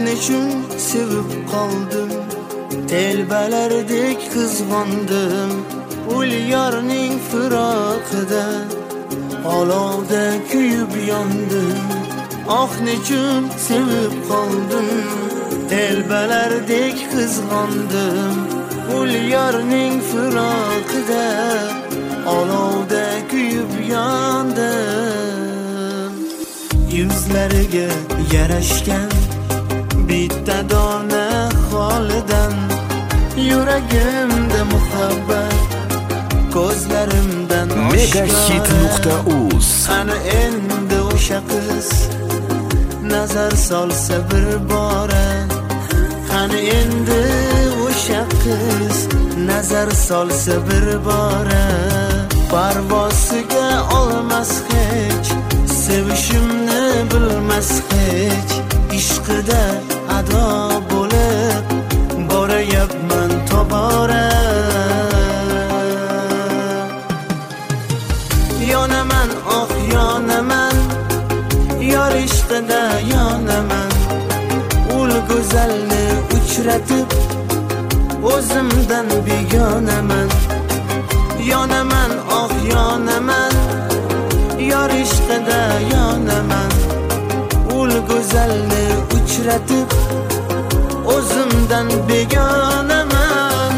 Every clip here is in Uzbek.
nechun sevib qoldim, telbalardek qizg'ondim. Ul yorning firoqida olovda kuyib yondim. Nechun sevib qoldim, telbalardek qizg'ondim. Ul yorning firoqida olovda kuyib yondim. Yuzlariga yarashgan bitta dona holidan, yuragimda muhabbat, ko'zlarimdan Megahit.uz. Qani endi o'sha qiz nazar solsa bir bora, qani endi o'sha qiz nazar solsa bir bora. Parvosiga olmas hech, sevishimni bilmas hech, ishqida ado bo'lib borayapman tobora. Yonaman, yonaman, yor ishqida yonaman. Ul go'zalni uchratib o'zimdan begonaman. Yonaman, yonaman, yor ishqida yonaman. Ul go'zalni uchratib o'zimdan begonaman.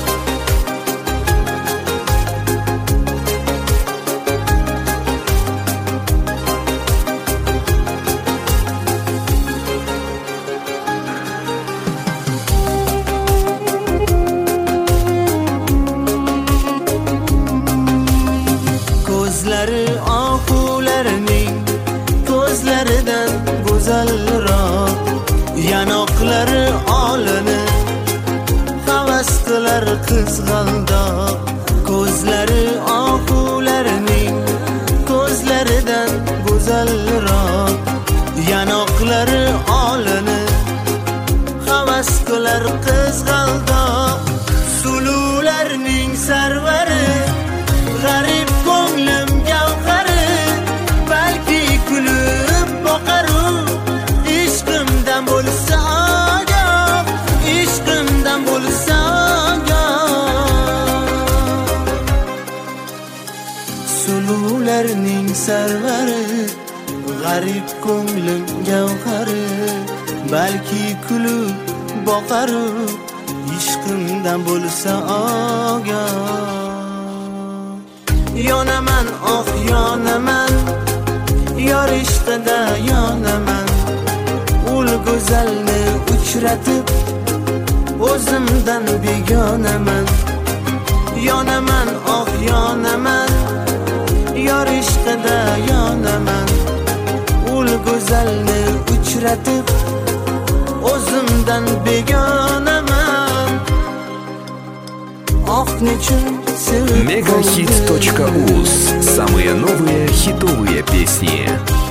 Ko'zlari oqularining ko'zlaridan go'zalroq, yanoqlari olini havas qilar qizg'aldoq. Ko'zlari oqularining ko'zlaridan go'zalroq, yanoqlari olini havas qilar qizg'aldoq. Sulularning sarvari, g'arib ko'nglim gavhari, balki kulib boqaru, ishqimdan bo'lsa ogoh, ishqimdan bo'lsa ogoh. Sulularning sarvari, g'arib ko'nglim gavhari, balki kulib boqaru, ishqimdan bo'lsa ogoh. Yonaman, yonaman, yor ishqida yonaman. Ul go'zalni uchratib o'zimdan begonaman. Yonaman, yonaman, yor ishqida yonaman. Ul go'zalni uchratib o'zimdan begonaman. Нechun sevib Megahit.uz. Самые новые хитовые песни.